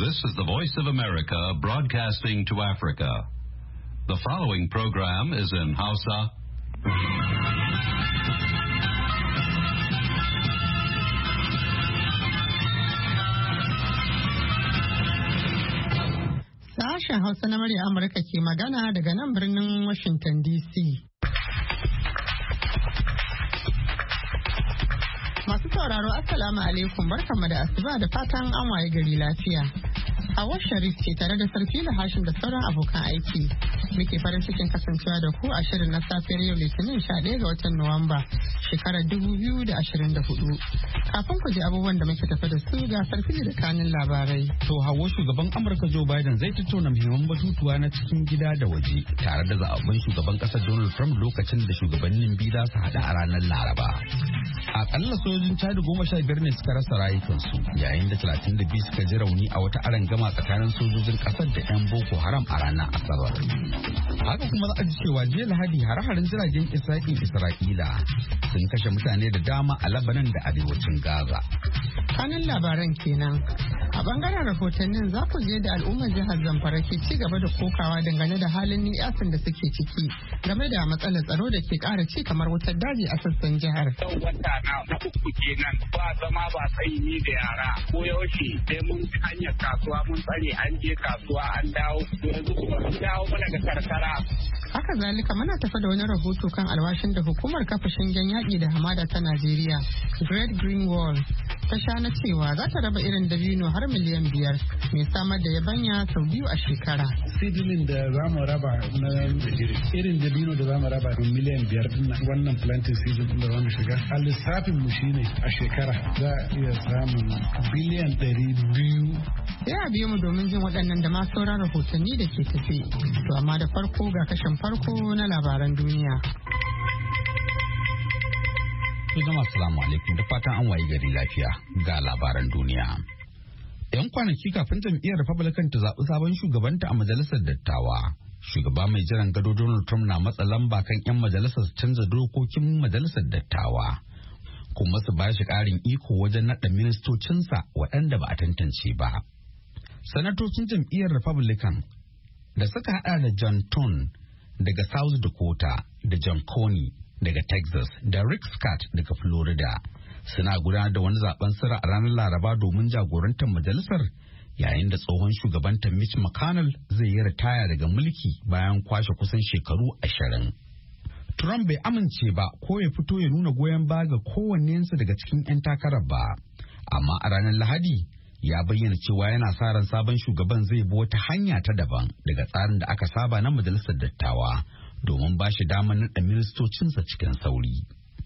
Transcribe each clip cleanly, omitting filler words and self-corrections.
This is the Voice of America broadcasting to Africa. The following program is in Hausa. Sashen Hausa na murya Amurka ke magana daga nan birnin Washington DC. Masu sauraro Assalamu alaikum barkanmu da asuba da fatan an waye gari lafiya. Hawwa Sharif ce tare da Sarfila Hashim da sauran abokan aiki. Muke farin cikin kasancewa da ku a shirin na safiyar yau Litinin 11 ga watan Nuwamba shekarar 2024. Kafin ku ji abubuwan da muke tafi da su ga Sarfila da kanin labarai. To Hawwa, shugaban Amurka Joe Biden zai tattauna muhimman batutuwa na cikin gida da waje tare da zaɓen shugaban ƙasar Donald Trump lokacin da shugabannin biyu za su haɗu a ranar Laraba. Akalla sojojin Chad 15 ne suka rasa rayukansu yayin da 32 suka ji rauni a wata arangama tsakanin sojojin kasar da 'yan Boko Haram a ranar Asabar. Haka kuma za a ji cewa jiya Lahadi hare-haren jiragen Isra'ila sun kashe mutane da dama a Lebanon da arewacin Gaza. Kanin labaran kenan. A bangaren rahotannin za ku je da al'ummar jihar Zamfara ke ci gaba da kokawa dangane da halin ni'yasin da suke ciki game da matsalar tsaro da ke ƙara ci kamar wutar daji a sassan jihar. Yau wata na uku kenan ba zama ba sai ni da yara ko yaushe sai mun hanyar kasuwa mun tsare an je kasuwa an dawo yanzu kuma mun dawo mana ga karkara. Haka zalika muna tafa da wani rahoto kan alwashin da hukumar kafa shingen yaƙi da hamada ta Najeriya Great Green Wall ta sha na cewa za ta raba irin dabino har miliyan 5 mai samar da yabanya sau 2 a shekara. Seedling da za mu raba na irin dabino da za mu raba miliyan 5 din wannan planting season din da za mu shiga. A lissafin mu shine a shekara za a iya samun biliyan 200. Sai a biyo mu domin jin waɗannan da ma sauran rahotanni da ke tafe. To amma da farko ga kashin farko na labaran duniya. Jama'a assalamu alaikum da fatan an waye gari lafiya ga labaran duniya. 'Yan kwanaki kafin jam'iyyar Republican ta zaɓi sabon shugabanta a majalisar dattawa. Shugaba mai jiran gado Donald Trump na matsa lamba kan 'yan majalisar su canza dokokin majalisar dattawa. Kuma su ba shi ƙarin iko wajen naɗa ministocinsa waɗanda ba a tantance ba. Sanatocin jam'iyyar Republican da suka haɗa da John Thune daga South Dakota da John Coney daga Texas da Rick Scott daga Florida suna gudanar da wani zaben sirri a ranar Laraba domin jagorantar majalisar yayin da tsohon shugabanta Mitch McConnell zai yi ritaya daga mulki bayan kwashe kusan shekaru 20. Trump bai amince ba ko ya fito ya nuna goyon baya ga kowannensu daga cikin 'yan takarar ba, amma a ranar Lahadi ya bayyana cewa yana sa ran sabon shugaban zai bi wata hanya ta daban daga tsarin da aka saba na majalisar dattawa domin ba shi damar naɗa ministocinsa cikin sauri.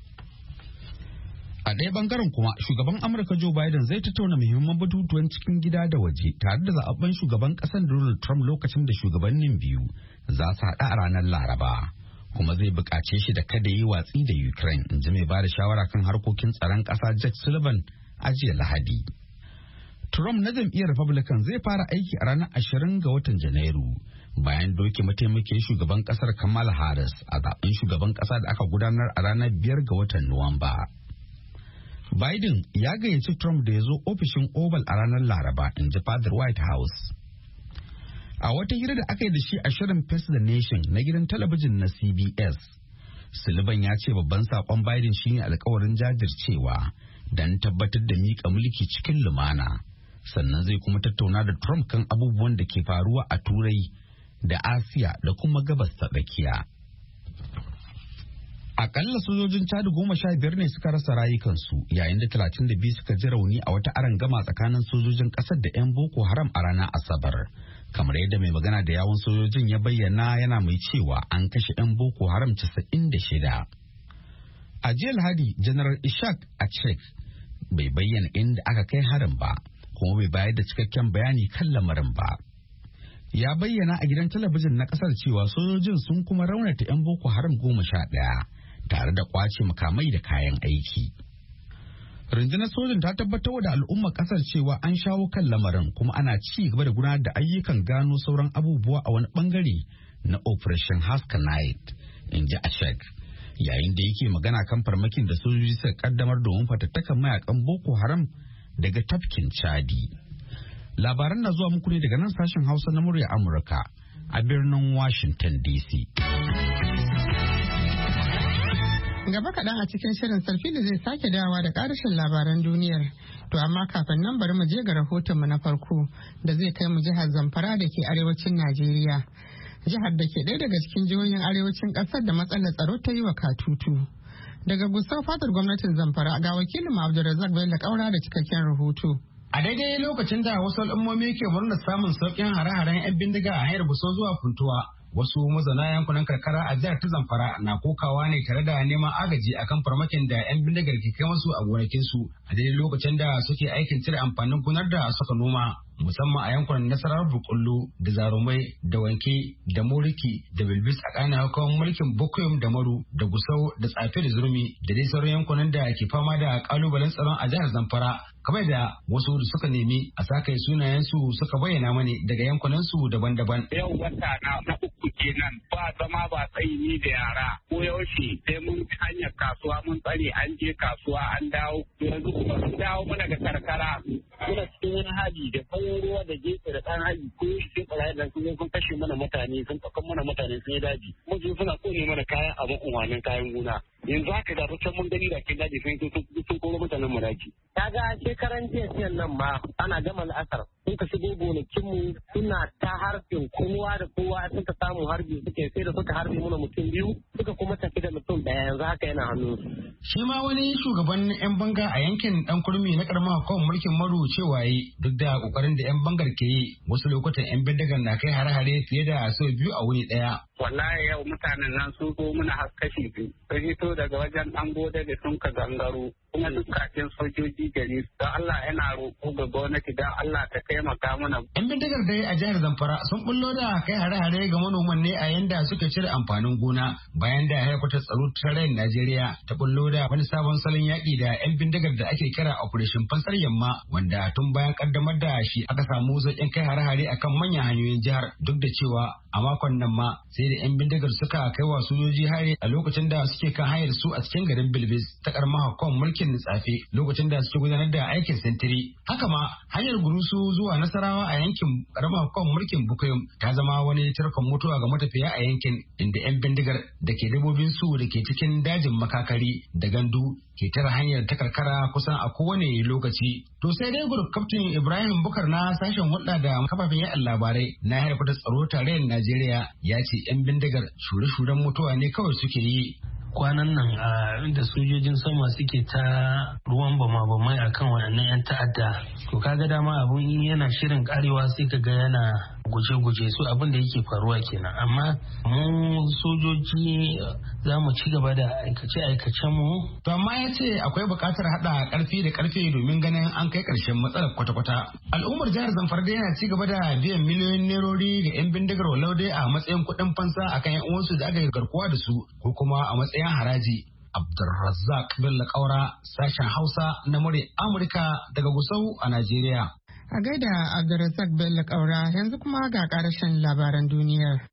A ɗaya bangaren kuma shugaban Amurka Joe Biden zai tattauna muhimman batutuwan cikin gida da waje tare da zaɓen shugaban ƙasar Donald Trump lokacin da shugabannin biyu za su haɗa a ranar Laraba. Kuma zai buƙace shi da kada yi watsi da Ukraine, in ji mai ba da shawara kan harkokin tsaron ƙasa Jake Sullivan a jiya Lahadi. Trump na jam'iyyar Republican zai fara aiki a ranar 20 ga watan Janairu bayan doke mataimakin shugaban kasar Kamala Harris a zaben shugaban kasa da aka gudanar a ranar 5 ga watan Nuwamba. Biden ya gayyaci Trump da ya zo ofishin Oval a ranar Laraba, in ji fadar White House. A wata hira da aka yi da shi a shirin Face the Nation na gidan talabijin na CBS, Sullivan ya ce babban saƙon Biden shine alkawarin jajircewa don tabbatar da miƙa mulki cikin lumana. Sannan zai kuma tattauna da Trump kan abubuwan da ke faruwa a Turai da Asiya da kuma Gabas ta Tsakiya. Akalla sojojin Chad 15 ne suka rasa rayukansu yayin da 32 suka ji rauni a wata arangama tsakanin sojojin ƙasar da 'yan Boko Haram a ranar Asabar. Kamar yadda mai magana da yawun sojojin ya bayyana, yana mai cewa an kashe 'yan Boko Haram 96. A jiya Lahadi, General Ishaq Achek bai bayyana inda aka kai harin ba, kuma bai bayar da cikakken bayani kan lamarin ba. Ya bayyana a gidan talabijin na kasar cewa sojojin sun kuma raunata 'yan Boko Haram 11 tare da kwace makamai da kayan aiki. Rundunar sojin ta tabbatar da al'ummar kasar cewa an shawo kan lamarin kuma ana ci gaba da gudanar da ayyukan gano sauran abubuwa a wani bangare na Operation Haska Night, in ji Ashek. Yayin da yake magana kan farmakin da sojoji suka kaddamar domin fatattakan mayakan Boko Haram daga tafkin Chadi. Labaran na zuwa muku ne daga nan sashen Hausa na murya Amurka a birnin Washington DC. Gaba kaɗan a cikin shirin Sarfili zai sake dawowa da ƙarashin labaran duniyar. To amma kafin nan bari mu je ga rahotonmu na farko da zai kai mu jihar Zamfara da ke arewacin Najeriya. Jihar da ke ɗaya daga cikin jihohin arewacin ƙasar da matsalar tsaro ta yi wa katutu. Daga Gusau fadar gwamnatin Zamfara ga wakilin Abdulrazak Bello Kaura da cikakken rahoto. A daidai lokacin da wasu al'ummomi ke murnar samun sauƙin hare-haren 'yan bindiga a hanyar Gusau zuwa Funtuwa, wasu mazauna yankunan karkara a jihar ta Zamfara na kokawa ne tare da neman agaji akan farmakin da 'yan bindigar ke kai musu a gonakinsu a daidai lokacin da suke aikin cire amfanin gonar da suka noma. Musamman a yankunan nasarar Bukullu da Zarumai da Wanke da Moriki da Bilbis a ƙananan hukumar mulkin Bokoyom da Maru da Gusau da Tsafe da Zurmi da dai sauran yankunan da ke fama da ƙalubalen tsaron a jihar Zamfara. Kamar da wasu da suka nemi a sakai sunayensu suka bayyana mani daga yankunansu daban-daban. Yau wata na uku kenan ba zama ba tsayi ni da yara ko yaushe sai mun hanyar kasuwa mun tsare an je kasuwa an dawo yanzu kuma sun dawo mana ga karkara muna cikin wani hali da farin ruwa da gefe da ɗan hali ko sai ɓarayi da sun kashe mana mutane sun ɗaukan mana mutane sun yi daji kuma suna kone mana kayan abin umarnin kayan gona yanzu haka da can mun gani da ke daji sun koro mutanen mu daji. Kaga shekaran jiya nan ma ana gama la'asar sun ka shigo gonakinmu suna ta harbin kowa da kowa suka samu harbi suke sai da suka harbi mana mutum biyu suka kuma tafi da mutum ɗaya yanzu haka yana hannun. Shi ma wani shugaban 'yan banga a yankin ɗan kurmi na karamar hukumar mulkin Maru cewa yi duk da kokarin da 'yan bangar ke yi wasu lokutan 'yan bindigar na kai hare-hare fiye da sau biyu a wuni ɗaya. Wallahi yau mutanen nan sun zo muna kashi biyu sun fito daga wajen ɗan gode da sun ka gangaro kuma duk kafin sojoji gari don Allah yana roƙo ga gwamnati don Allah ta taimaka mana. 'Yan bindigar dai a jihar Zamfara sun bullo da kai hare-hare ga manoman ne a yanda suka cire amfanin gona bayan da harkatar tsaro ta rayin Najeriya ta bullo da wani sabon salon yaƙi da 'yan bindigar da ake kira Operation Fansar Yamma wanda tun bayan kaddamar da shi aka samu zaƙin kai hare-hare akan manyan hanyoyin jihar duk da cewa a makon nan ma sai da 'yan bindigar suka kai wa sojoji hari a lokacin da suke kan hanyar su a cikin garin Bilbis ta karamar hukumar mulkin Tsafe lokacin da suke gudanar da aikin sintiri. Haka ma hanyar Gurusu zuwa Nasarawa a yankin karamar hukumar mulkin Bukuyum ta zama wani tarkon mutuwa ga matafiya a yankin inda 'yan bindigar da ke dabobin su da ke cikin dajin Makakari da Gandu ke tara hanyar ta karkara kusan a kowane lokaci. To sai dai gurup kaftin Ibrahim Bukar na sashen hulɗa da kafafen yaɗa labarai na harkar tsaro tarayyar Najeriya ya ce 'yan bindigar shure-shuren mutuwa ne kawai suke yi. Kwanan nan a inda sojojin sama suke ta ruwan bama-bamai a kan waɗannan 'yan ta'adda. To kaga dama abun yana shirin karewa sai ka ga yana guje-guje su abin da yake faruwa kenan. Amma mu sojoji za mu ci gaba da aikace-aikacen mu. To amma ya ce akwai buƙatar haɗa ƙarfi da ƙarfe domin ganin an kai ƙarshen matsalar kwata-kwata. Al'ummar jihar Zamfara dai yana ci gaba da biyan miliyoyin nerori ga 'yan bindigar walau dai a matsayin kuɗin fansa akan 'yan uwansu da aka yi garkuwa da su ko kuma a matsayin haraji. Abdulrazak Bello Kaura sashen Hausa na murya Amurka daga Gusau a Najeriya. A gaida Abdulrazak Bello Kaura yanzu kuma ga karashin labaran duniyar.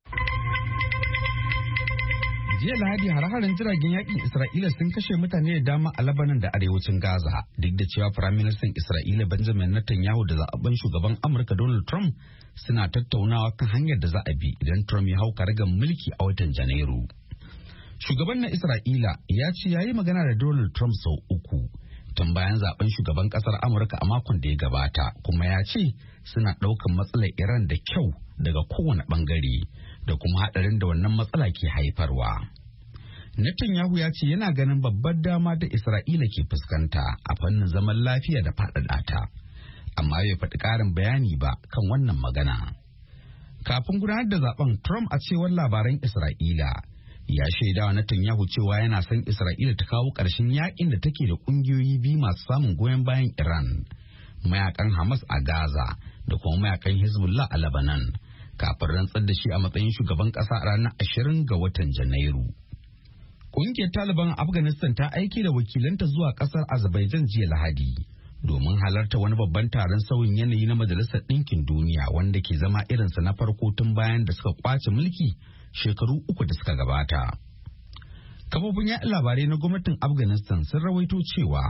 Jiya Lahadi hare-haren jiragen yakin Isra'ila sun kashe mutane da dama a Lebanon da arewacin Gaza duk da cewa Firaministan Isra'ila Benjamin Netanyahu da zaɓen shugaban Amurka Donald Trump suna tattaunawa kan hanyar da za a bi idan Trump ya hau karagar mulki a watan Janairu. Shugaban na Isra'ila ya ce ya yi magana da Donald Trump sau uku tun bayan zaben shugaban kasar Amurka a makon da ya gabata kuma ya ce suna ɗaukan matsalar Iran da kyau daga kowane ɓangare da kuma haɗarin da wannan matsala ke haifarwa. Netanyahu ya ce yana ganin babbar dama da Isra'ila ke fuskanta a fannin zaman lafiya da faɗaɗa ta, amma bai faɗi ƙarin bayani ba kan wannan magana. Kafin gudanar da zaben Trump a cewar labaran Isra'ila ya shaida wa Netanyahu cewa yana son Isra'ila ta kawo ƙarshen yakin da take da ƙungiyoyi biyu masu samun goyon bayan Iran, mayakan Hamas a Gaza da kuma mayakan Hezbollah a Lebanon, kafin rantsar da shi a matsayin shugaban ƙasa a ranar 20 ga watan Janairu. Ƙungiyar Taliban a Afghanistan ta aiki da wakilanta zuwa ƙasar Azerbaijan jiya Lahadi domin halarta wani babban taron sauyin yanayi na Majalisar Ɗinkin Duniya wanda ke zama irinsa na farko tun bayan da suka kwace mulki shekaru 3 da suka gabata. Kafofin yaɗa labarai na gwamnatin Afghanistan sun rawaito cewa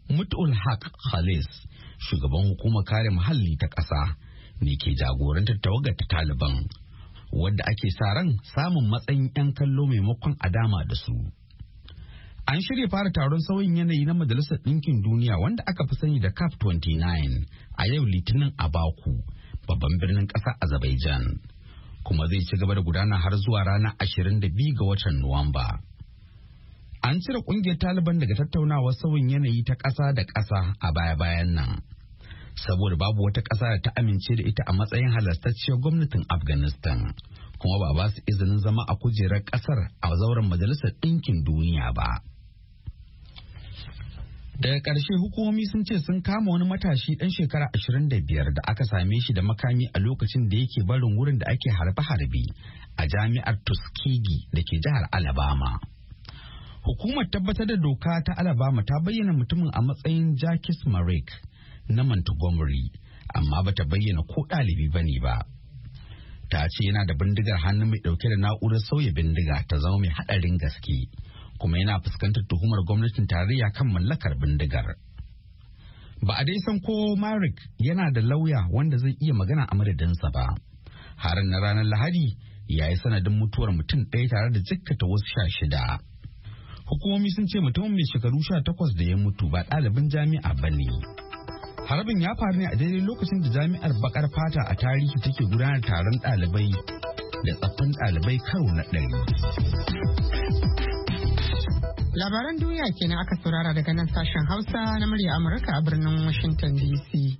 Mut'ul Haq Khalis, shugaban hukumar kare muhalli ta ƙasa, ne ke jagorantar tawagar ta Taliban, wadda ake sa ran samun matsayin 'yan kallo maimakon a dama da su. An shirya fara taron sauyin yanayi na Majalisar Ɗinkin Duniya wanda aka fi sani da COP29 a yau Litinin a Baku, babban birnin ƙasar Azerbaijan, kuma zai ci gaba da gudana har zuwa ranar 22 ga watan Nuwamba. An cire ƙungiyar Taliban daga tattaunawar sauyin yanayi ta ƙasa da ƙasa a baya-bayan nan, saboda babu wata ƙasa da ta amince da ita a matsayin halastacciyar gwamnatin Afghanistan, kuma ba ba su izinin zama a kujerar ƙasar a zauren Majalisar Ɗinkin Duniya ba. Daga ƙarshe hukumomi sun ce sun kama wani matashi ɗan shekara 25 da aka same shi da makami a lokacin da yake barin wurin da ake harbe-harbe a jami'ar Tuskegee da ke jihar Alabama. Hukumar tabbatar da doka ta Alabama ta bayyana mutumin a matsayin Jacques Marek na Montgomery, amma bata bayyana ko ɗalibi bane ba. Ta ce yana da bindigar hannu mai ɗauke da na'urar sauya bindiga ta zama mai haɗarin gaske, kuma yana fuskantar tuhumar gwamnatin tarayya kan mallakar bindigar. Ba a dai san ko Marek yana da lauya wanda zai iya magana a madadinsa ba. Harin na ranar Lahadi ya yi sanadin mutuwar mutum ɗaya tare da jikkata wasu 16. Hukumomi sun ce mutumin mai shekaru 18 da ya mutu ba ɗalibin jami'a ba ne. Harbin ya faru ne a daidai lokacin da jami'ar bakar fata a tarihi take gudanar taron ɗalibai da tsaffin ɗalibai karo na 100. Labaran duniya kenan aka saurara daga nan sashen Hausa na murya Amurka a birnin Washington DC.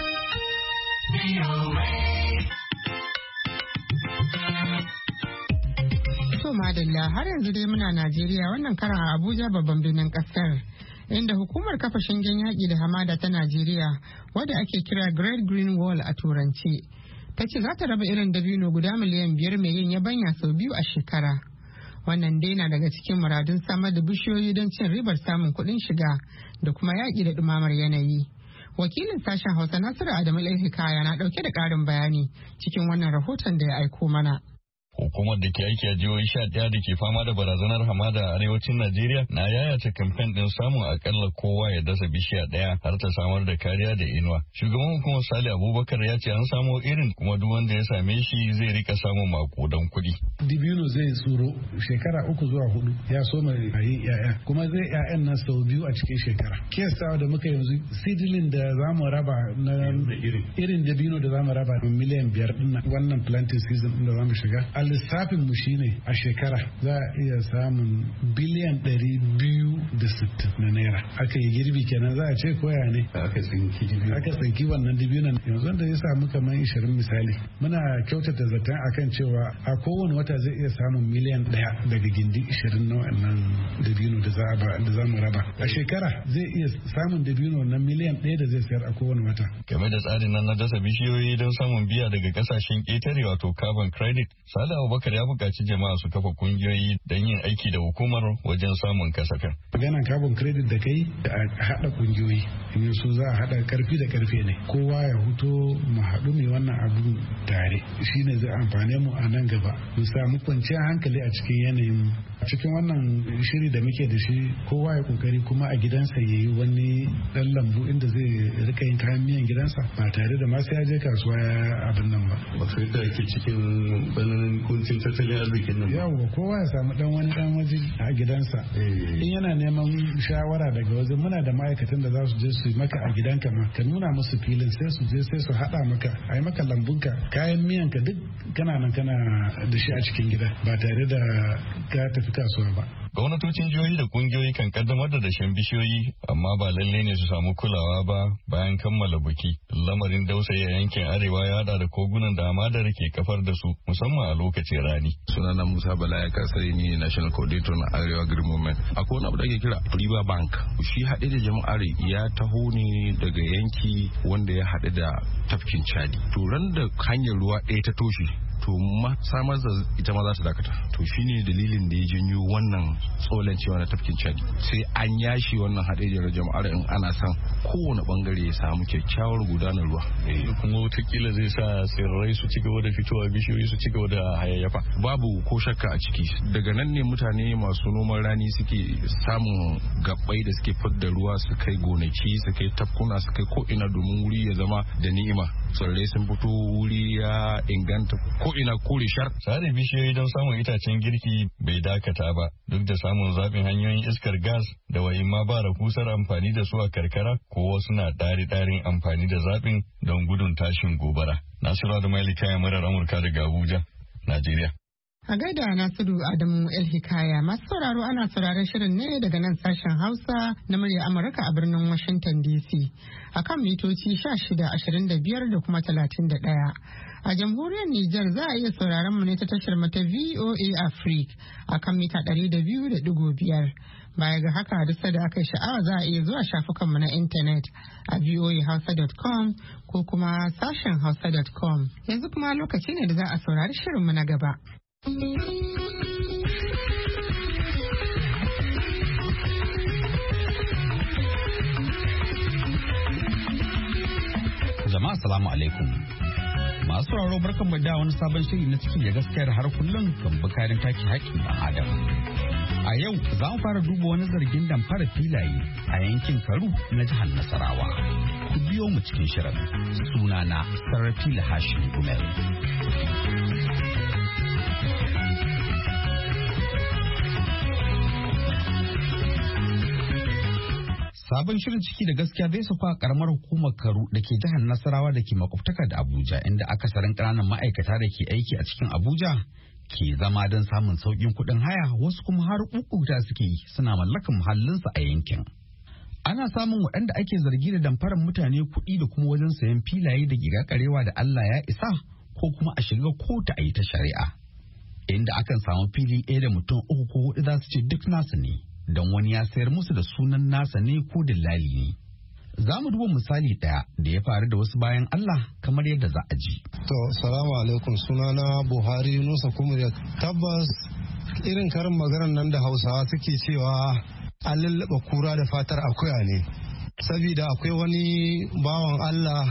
To madalla, har yanzu dai muna Najeriya, wannan karan a Abuja babban birnin kasar, inda hukumar kafa shingen yaƙi da hamada ta Najeriya, wadda ake kira Great Green Wall a turanci, ta ce za ta raba irin dabino guda miliyan 5 mai yin yabanya sau 2 a shekara. Wannan dai na daga cikin muradun samar da bishiyoyi don cin ribar samun kuɗin shiga da kuma yaƙi da ɗumamar yanayi. Wakilin sashen Hausa Nasiru Adamu Hikaya na ɗauke da ƙarin bayani cikin wannan rahoton da ya aiko mana. Hukumar da ke aiki a jihohi 11 da ke fama da barazanar hamada a arewacin Najeriya na yayata kamfen din samun akalla kowa ya dasa bishiya ɗaya har ta samar da kariya da inuwa. Shugaban hukumar Sale Abubakar ya ce an samo irin kuma duk wanda ya same shi zai rika samun makudan kuɗi. Dibino zai tsoro shekara 3 zuwa 4 ya so mai yi yaya kuma zai yayan nan sau 2 a cikin shekara. Kiyastawa da muka yanzu seedling da za mu raba na irin dabino da za mu raba miliyan 5 din wannan planting season din da za mu shiga. Lissafin mu shine a shekara za a iya samun biliyan 260 na naira. Aka yi girbi kenan za a ce koya ne aka tsinki wannan dibinan yanzu da ya samu kamar 20 misali. Muna kyautata zaton akan cewa a kowane wata zai iya samun miliyan 1 daga gindi 20 na wannan dabino da za mu raba. A shekara zai iya samun dabino na miliyan 1 da zai sayar a kowane wata. Game da tsarin nan na dasa bishiyoyi don samun biya daga kasashen ƙetare wato carbon credit, Sale Abubakar ya buƙaci jama'a su kafa kungiyoyi don yin aiki da hukumar wajen samun kasafin. Maganan carbon credit da kai a haɗa kungiyoyi, in su za a haɗa karfi da karfe ne. Kowa ya huto mu haɗu mai wannan abu tare. Shi ne zai amfane mu a nan gaba. Mu samu kwanciyar hankali a cikin yanayin. A cikin wannan shiri da muke da shi kowa ya kokari kuma a gidansa ya yi wani ɗan lambu inda zai rika yin kayan miyan gidansa ba tare da masu ya je kasuwa ya abin nan ba. Ba sai da yake cikin bananin kuncin tattalin arzikin nan. Yawwa kowa ya samu dan waje a gidansa. In yana neman shawara daga wajen muna da ma'aikatan da za su je su yi maka a gidanka ma ka nuna musu filin sai su je sai su haɗa maka a yi maka lambunka kayan miyanka duk kana nan kana da shi a cikin gida ba tare da ka tafi kasuwa ba. Gwamnatocin jihohi da kungiyoyi kan kaddamar da dashen bishiyoyi amma ba lalle ne su samu kulawa ba bayan kammala buki. Lamarin dausayi a yankin arewa ya hada da kogunan da hamadar ke kafar da su musamman a lokacin rani. Sunana Musa Bala ya kasari ni National Coordinator na Arewa Green Movement. Akwai wani abu da ake kira River Bank. Shi haɗe da jama'ar ya taho ne daga yanki wanda ya haɗe da tafkin Chadi. To ran da hanyar ruwa ɗaya ta toshe to samar da ita ma za ta dakata. To shine dalilin da ya janyo wannan tsolancewa na tafkin Chad. Sai an yashi wannan haɗejiyar jama'ar in ana son kowane bangare ya samu kyakkyawar gudanar ruwa. Kuma watakila zai sa tsirrai su ci gaba da fitowa, bishiyoyi su ci gaba da hayayyafa. Babu ko shakka a ciki. Daga nan ne mutane masu noman rani suke samun gabbai da suke fidda ruwa su kai gonaki, su kai tafkuna, su kai ko ina domin wuri ya zama da ni'ima. Tsirrai sun fito, wuri ya inganta, ko ina kore shar. Sare bishiyoyi don samun itacen girki bai dakata ba, duk da samun zaɓin hanyoyin iskar gas da wayin ma ba kusar amfani da su a karkara, ko wasu na ɗari-ɗarin amfani da zaɓin don gudun tashin gobara. Nasiru da Mailika ya murar Amurka daga Abuja, Najeriya. A gaida Nasiru Adamu El Hikaya, masu sauraro ana sauraron shirin ne daga nan sashen Hausa na murya Amurka a birnin Washington DC a kan mitoci 1625 da kuma 31. A jamhuriyar Nijar za a iya sauraron mu ne ta tashar mata VOA Africa a kan mita 200.5. Baya ga haka duk da aka yi sha'awa za a iya zuwa shafukanmu na intanet a voahausa.com ko kuma sashen hausa.com. Yanzu kuma lokaci ne da za a saurari shirinmu na gaba. Jama'a salamu alaikum. Masu sauraro barkan da wani sabon shiri na ciki da gaskiyar har kullum kan bukarin take haƙƙin ɗan adam. A yau za mu fara duba wani zargin damfara filaye a yankin Karu na jihar Nasarawa. Ku biyo mu cikin shirin. Sunana Sarrafila Hashim Gumel. Sabon shirin ciki da gaskiya zai sauka a karamar hukumar Karu da ke jihar Nasarawa da ke makwabtaka da Abuja, inda akasarin ƙananan ma'aikata da ke aiki a cikin Abuja ke zama don samun sauƙin kuɗin haya, wasu kuma har ƙuƙuta suke yi suna mallakan muhallinsu a yankin. Ana samun waɗanda ake zargi da damfarar mutane kuɗi da kuma wajen sayan filaye da gigakarewa da Allah ya isa, ko kuma a shiga kotu a yi ta shari'a. Inda akan samu fili ɗaya da mutum 3 ko 4 za su ce duk nasu ne, don wani ya sayar musu da sunan nasa ne ko dillali ne. Za mu duba misali ɗaya da ya faru da wasu bayan Allah kamar yadda za a ji. To, salamu alaikum, sunana Buhari Nusa Kumuriya. Tabbas irin karin maganar nan da Hausawa suke cewa an lullaba kura da fatar akuya ne. Sabida akwai wani bawan Allah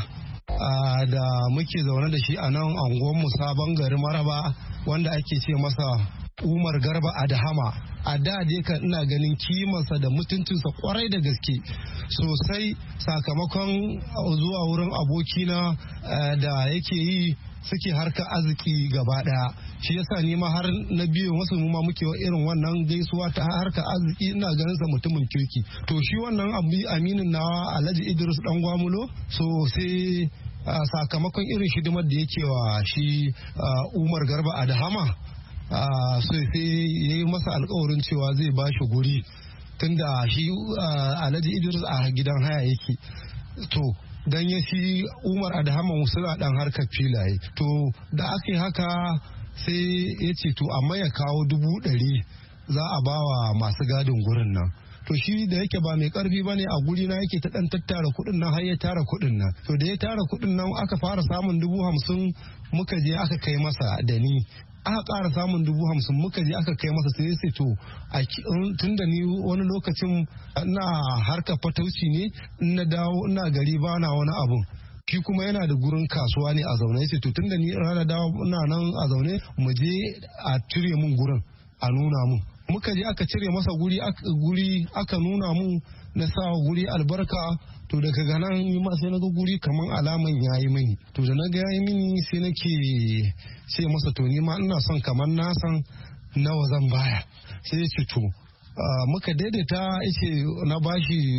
da muke zaune da shi a nan anguwanmu Sabon Gari Maraba, wanda ake ce masa Umar Garba Adahama. A da dai kan ina ganin kimansa da mutuncinsa kwarai da gaske sosai, sakamakon zuwa wurin abokina da yake yi suke harkar arziki gaba daya. Shi yasa ni ma har na biyu wasu mu ma muke irin wannan gaisuwa ta harkar arziki, ina ganin sa mutumin kirki. To shi wannan aminin nawa Alhaji Idris Dan Gwamulo, so sai sakamakon irin hidimar da yake wa shi Umar Garba Adahama, sai ya yi masa alkawarin cewa zai ba shi guri, tunda shi Alhaji Idris a gidan haya yake. To dan ya shi Umar Adahama suna dan harkar filaye. To da aka yi haka sai ya ce to amma ya kawo 100,000 za a bawa masu gadin gurin nan. To shi da yake ba mai karfi ba ne, a guri na yake ta dan tattara kuɗin nan har ya tara kuɗin nan. To da ya tara kuɗin nan aka fara samun 50,000, muka je aka kai masa da ni. Aka ƙara samun 50,000 muka je aka kai masa, sai sai to tun da ni wani lokacin ina harkar fatauci ne, in na dawo ina gari ba na wani abun. Shi kuma yana da gurin kasuwa ne a zaune, sai to tun da ni rana dawo ina nan a zaune, mu je a cire mun gurin a nuna mun. Muka je aka cire masa guri aka nuna mun, na sa guri albarka. To daga nan ni ma sai na ga guri kaman alaman yayi mini. To da na ga yayi mini sai nake ce masa to ni ma ina son kaman na san nawa zan baya. Sai ya ce to muka daidaita, yace na bashi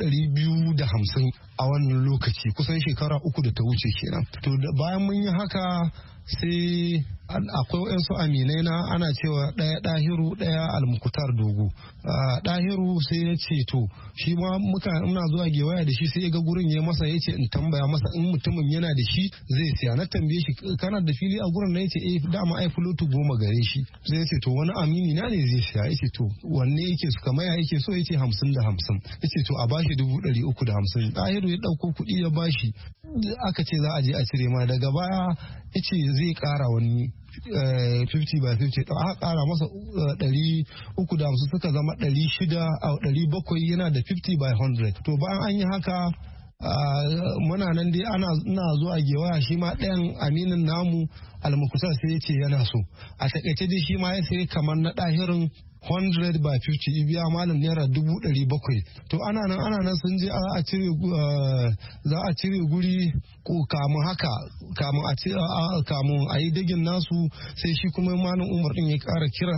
250 a wannan lokaci, kusan shekara 3 da ta wuce kenan. To bayan mun yi haka sai akwai wayansu aminai na, ana cewa ɗaya Dahiru, ɗaya Almukutar Dogo. Dahiru sai ya ce to shi ma ina zuwa gewaya da shi, sai ya ga gurin ya masa, ya ce in tambaya masa in mutumin yana da shi zai siya. Na tambaye shi kana da fili a gurin, na ya ce dama ai fulotu 10 gare shi. Sai ya ce to wani amini na ne zai siya. Ya ce to wanne yake su kamar ya yake so, ya ce 50 da 50. Ya ce to a bashi 350. Dahiru ɗahir ya ɗauko kuɗi ya bashi aka ce za a je a cire ma daga baya ya ce zai ƙara wani 50 by 50 aka ƙara masa 350 suka zama 700 yana da 50 by 100 to bayan an yi haka muna nan dai ina zuwa gewaya shi ma ɗayan aminin namu almukusa sai ya ce yana so a takaice dai shi ma ya sai kamar na ɗahirin 100 by 50 biya malam naira 700 to ana nan sun je za a cire guri ko kamun a yi dagin nasu sai shi kuma malam umar din ya kara kira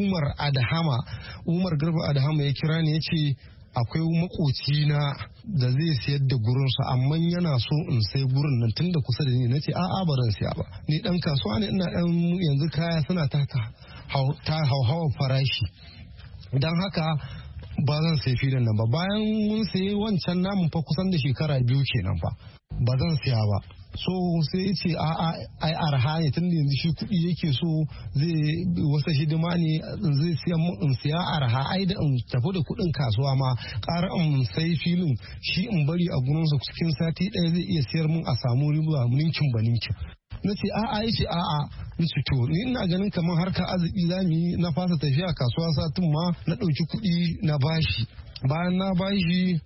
umar garba adahama ya kira ne ya ce akwai makoci na da zai siyar da gurinsa amma yana so in sai gurin nan tun da kusa da ni na ce a'a ba zan siya ba ni dan kasuwa ne ina dan yanzu kaya suna ta hauhawar farashi don haka ba zan sai filin nan ba bayan mun sayi wancan namun fa kusan da shekara 2 kenan fa ba zan siya ba so sai ya ce ai arha ne tun da yanzu shi kuɗi yake so zai wasa hidima ne zai siya in siya arha ai da in tafi da kuɗin kasuwa ma ƙara in sai filin shi in bari a gurinsa cikin sati ɗaya zai iya siyar mun a samu riba ninkin ba ninkin na ce a'a ya ce a'a na ce to ni ina ganin kamar harka arziki za mu yi na fasa tafiya kasuwa satin ma na ɗauki kuɗi na bashi bayan na bashi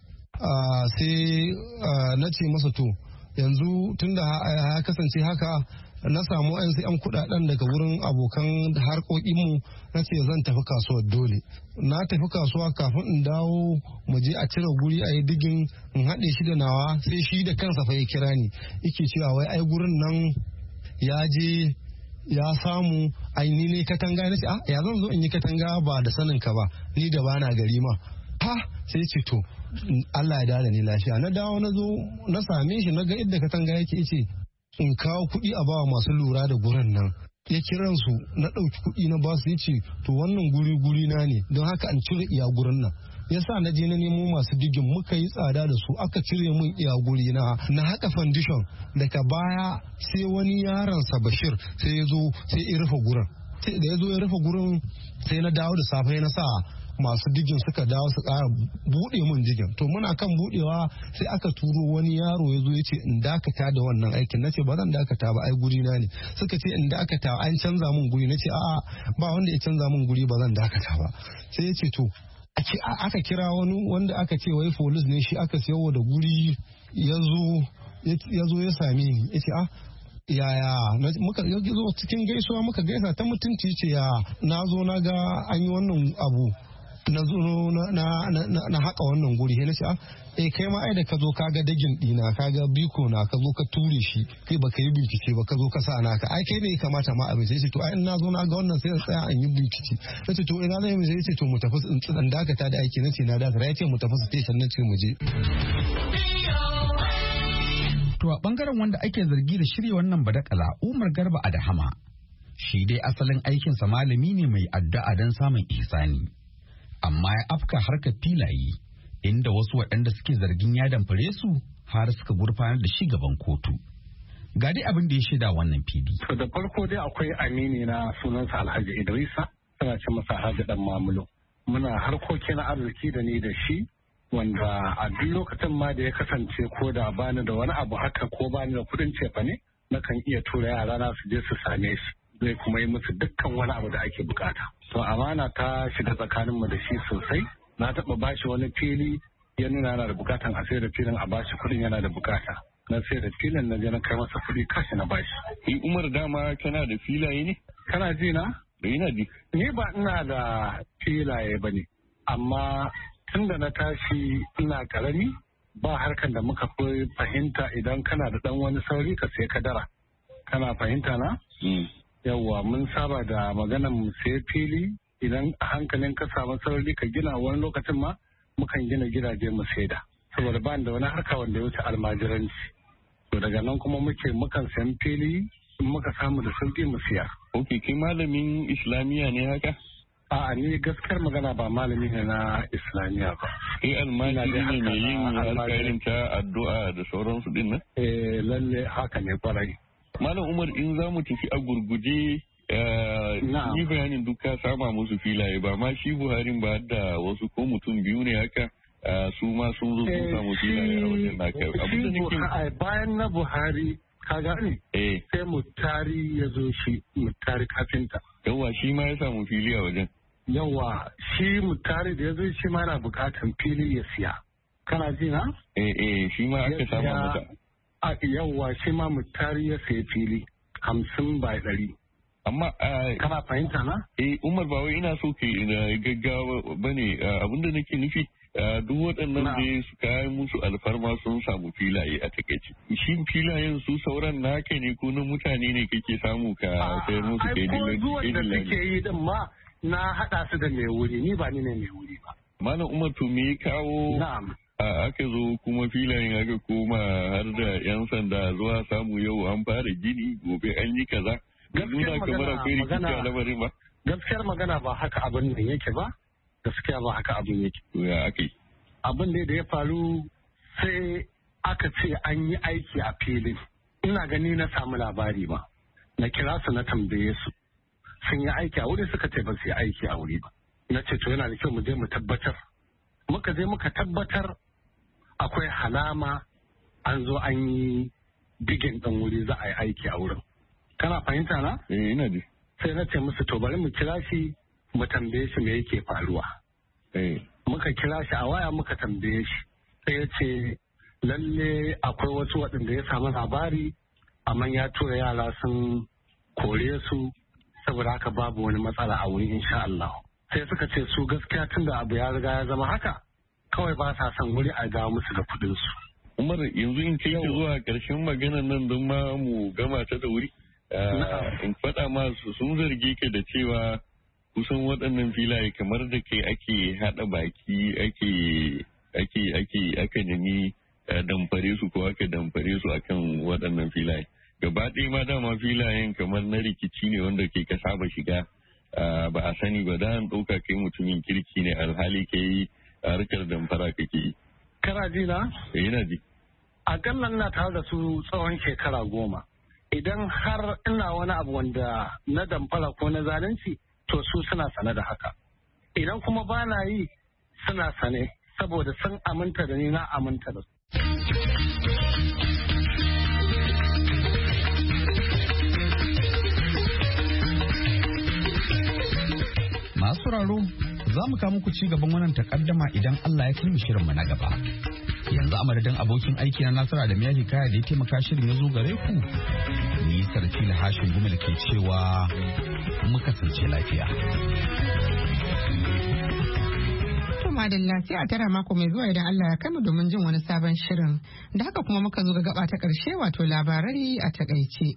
sai na ce masa to yanzu tunda ya kasance haka na samu yan kudaden daga wurin abokan harkokinmu na ce zan tafi kasuwar dole na tafi kasuwa kafin in dawo mu je a cire guri a yi digin in haɗe shi da nawa sai shi da kansa fa ya kira ni yake cewa wai ai gurin nan ya je ya samu aini ne katanga na ce ya zan zo in yi katanga ba da sanin ka ba ni da bana gari ma ha sai ce to Allah ya dada ni lafiya na dawo na zo na same shi na ga inda katanga yake ce in kawo kuɗi a bawa masu lura da gurin nan ya kiran su na ɗauki kuɗi na basu ya ce to wannan guri na ne don haka an cire iya gurin nan yasa na je na nemo masu digin muka yi tsada da su aka cire mun iya guri na haka foundation daga baya sai wani yaron sa Bashir sai ya zo sai ya rufe gurin da ya zo ya rufe gurin sai na dawo da safe na sa masu digin suka dawo su ƙara buɗe mun digin to muna kan buɗewa sai aka turo wani yaro ya zo ya ce in dakata da wannan aikin nace ba zan dakata ba ai guri na ne suka ce in dakata an canza mun guri nace a'a ba wanda ya canza mun guri ba zan dakata ba sai ya ce to aka kira wani wanda aka ce wai police ne shi aka siyo da guri ya zo ya same ni ya ce yaya muka zo cikin gaisuwa muka gaisa ta mutunci ce ya na zo na ga an yi wannan abu na zo na haka wannan guri na ce kai ma ai da ka zo ka ga dagin dina ka ga biko na ka zo ka ture shi kai baka yi bincike ba ka zo ka sa naka ai kai ne ya kamata ma abin sai ce to ai na zo na ga wannan sai tsaya an yi bincike na ce to ina zai mu sai ce to mu tafi in dakata da aiki na ce na dakata ya ce mu tafi station na ce mu je. To a bangaren wanda ake zargi da shirya wannan badakala Umar Garba Adahama shi dai asalin aikinsa malami ne mai addu'a don samun ihsani amma ya afka harkar filaye inda wasu waɗanda suke zargin ya damfare su har suka gurfanar da shi gaban kotu. Ga dai abin da ya shaida wannan fili. To da farko dai akwai amini na sunansa Alhaji Idrisa tana ce masa Alhaji Dan Mamulo. Muna harkoki na arziki da ni da shi wanda a duk lokacin ma da ya kasance ko da bani da wani abu haka ko bani da kudin cefa ne nakan iya tura yara na su je su same shi zai kuma yi musu dukkan wani abu da ake bukata. To amana ta shiga tsakaninmu da shi sosai na taɓa bashi wani fili ya nuna yana da bukatan a sayar da filin a bashi kudin yana da bukata na sayar da filin na je na kai masa kudi kashi na bashi. Umar dama kana da filaye ne? Kana ji na? Ina ji. Ni ba ina da filaye ba ne amma tun da na tashi ina karami ba harkan da muka fi fahimta idan kana da dan wani sauri ka sai kadara kana fahimta na? Yawwa mun saba da maganan mu sai fili idan a hankalin ka samu sauri ka gina wani lokacin ma mukan gina gidaje mu saida saboda ba da wani harka wanda ya wuce almajiranci to daga nan kuma mukan sayan fili in muka samu da sauki mu siya. Ok, kai malamin Islamiyya ne haka? A'a ni gaskiyar magana ba malami ne na Islamiyya ba. Almajiri ne mai yin alƙairin ta addu'a da sauransu din nan? Lalle haka ne kwarai. Malam Umar in za mu tafi a gurguje ni bayanin duk ka sama musu filaye ba ma shi Buharin ba da wasu ko mutum biyu ne haka su ma sun zo sun samu filaye a wajen naka. Bayan na Buhari ka gane? Sai Mutari ya zo shi, Mutari kafinta. Yawwa shi ma ya samu fili a wajen. Yawwa shi Mutari da ya zo shi ma na bukatan fili ya siya. Kana ji na? Shi ma aka samu mata. Yawwa shi ma Mutari ya siya fili 50x100. Amma kana fahimta na? Umar ba wai ina so ke gaggawa bane abinda nake nufi. Duk waɗannan da su kayan musu alfarma sun samu filaye a takaice. Shin filayen su sauran naka ne ko na mutane ne kake samu ka sayar musu kai dillan? Ai da suke yi din ma na haɗa su da mai wuri, ni ba ni ne mai wuri ba. Malam Umar to me kawo aka zo kuma filayen aka koma har da 'yan sanda zuwa samu yau an fara gini gobe an yi kaza. Gaskiyar magana ba haka abin da yake ba. Gaskiya ba haka abin yake. Ya ake? Abin da ya faru sai aka ce an yi aiki a filin. Ina gani na samu labari ba. Na kira su na tambaye su. Sun yi aiki a wuri suka ce ba su yi aiki a wuri ba. Na ce to yana da kyau mu je mu tabbatar. Muka je muka tabbatar akwai halama an zo an yi digin ɗan wuri za a yi aiki a wurin. Kana fahimta na? Ina ji. Sai na ce musu to bari mu kira shi mu tambaye shi me yake faruwa. Muka kira shi a waya muka tambaye shi. Sai ya ce lalle akwai wasu waɗanda ya samu labari amma ya tura yara sun kore su saboda haka babu wani matsala a wuri insha Allah. Sai suka ce su gaskiya tun da abu ya riga ya zama haka kawai ba sa son wuri a dawo musu da kuɗin su. Umar yanzu in kai zuwa ƙarshen maganar nan don ma mu gama ta da wuri. In faɗa masu sun zarge ka da cewa kusan waɗannan filaye kamar da kai ake haɗa baki aka nemi damfare su ko aka damfare su akan waɗannan filaye. Gaba ɗaya ma dama filayen kamar na rikici ne wanda ke ka saba shiga ba a sani ba da an ɗauka kai mutumin kirki ne alhali kai harkar damfara kake yi. Kana ji na? Ina ji. Akalla ina tare da su tsawon shekara 10. Idan har ina wani abu wanda na damfara ko na zalunci to su suna sane da haka. Idan kuma ba na yi suna sane saboda sun aminta da ni na aminta da su. Masu sauraro za mu kawo muku ci gaban wannan takaddama idan Allah ya kai mu shirinmu na gaba. Yanzu a madadin abokin aiki na Nasara da Miyali Kaya da ya taimaka shirin ya zo gare ku. Ni Sarfila Hashin Gumel ke cewa mu kasance lafiya. Madalla sai a tara mako mai zuwa idan Allah ya kai mu domin jin wani sabon shirin. Da haka kuma muka zo ga gaba ta ƙarshe wato labarai a takaice.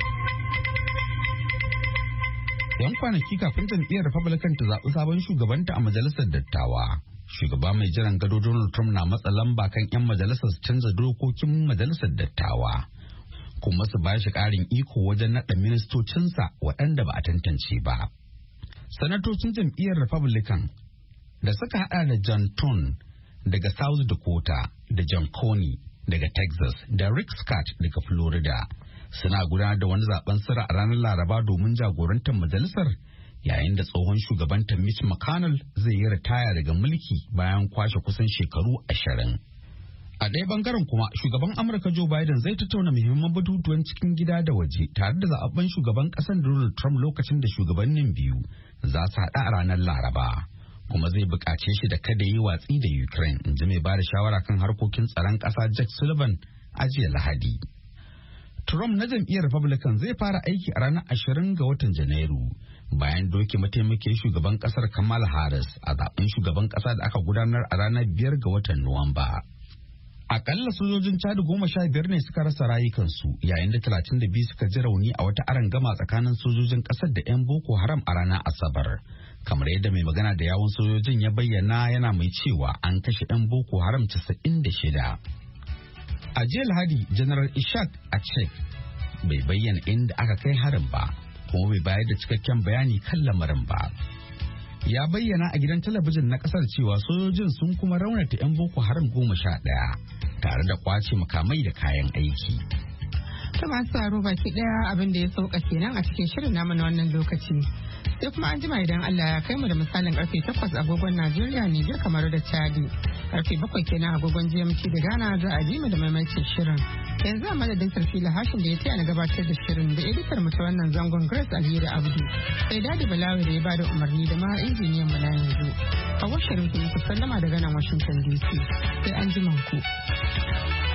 Yan kwanaki kafin jam'iyyar Republican ta zaɓi sabon shugabanta a majalisar dattawa. Shugaba mai jiran gado Donald Trump na matsa lamba kan 'yan majalisar su canza dokokin majalisar dattawa. Kuma su ba shi ƙarin iko wajen naɗa ministocinsa waɗanda ba a tantance ba. Sanatocin jam'iyyar Republican da suka haɗa da John Thune daga South Dakota da John Coney daga Texas da Rick Scott daga Florida suna gudanar da wani zaben sirri a ranar Laraba domin jagorantar majalisar yayin da tsohon shugabanta Mitch McConnell zai yi ritaya daga mulki bayan kwashe kusan shekaru 20. A ɗaya bangaren kuma shugaban Amurka Joe Biden zai tattauna muhimman batutuwan cikin gida da waje tare da zaɓen shugaban ƙasar Donald Trump lokacin da shugabannin biyu za su haɗa a ranar Laraba. Kuma zai buƙace shi da kada yi watsi da Ukraine, in ji mai ba da shawara kan harkokin tsaron ƙasa Jack Sullivan a jiya Lahadi. Trump na jam'iyyar Republican zai fara aiki a ranar 20 ga watan Janairu bayan doke mataimakin shugaban ƙasar Kamala Harris a zaben shugaban ƙasa da aka gudanar a ranar 5 ga watan Nuwamba. Akalla sojojin Chad 15 ne suka rasa rayukansu yayin da 32 suka ji rauni a wata arangama tsakanin sojojin ƙasar da 'yan Boko Haram a ranar Asabar. Kamar yadda mai magana da yawun sojojin ya bayyana yana mai cewa an kashe 'yan Boko Haram 96. A jiya Lahadi, General Ishaq Achek bai bayyana inda aka kai harin ba, kuma bai bayar da cikakken bayani kan lamarin ba. Ya bayyana a gidan talabijin na kasar cewa sojojin sun kuma raunata 'yan Boko Haram 11 tare da kwace makamai da kayan aiki. Ta masu tsaro baki daya abin da ya sauka kenan a cikin shirin namu na wannan lokaci. Sai kuma an jima idan Allah ya kai mu da misalin karfe 8 agogon Najeriya, Nijar, kamar da Chadi. Karfe 7 kenan agogon GMT da Ghana za a ji mu da maimaitin shirin. Yanzu a madadin Sarfila Hashim da ya taya na gabatar da shirin da editar mu ta wannan zangon Grace Alheri Abdu. Sai Dadi Balawi da ya bada umarni da ma injiniyan mu na yanzu. A washirin ku sallama daga nan Washington DC. Sai an ji ku.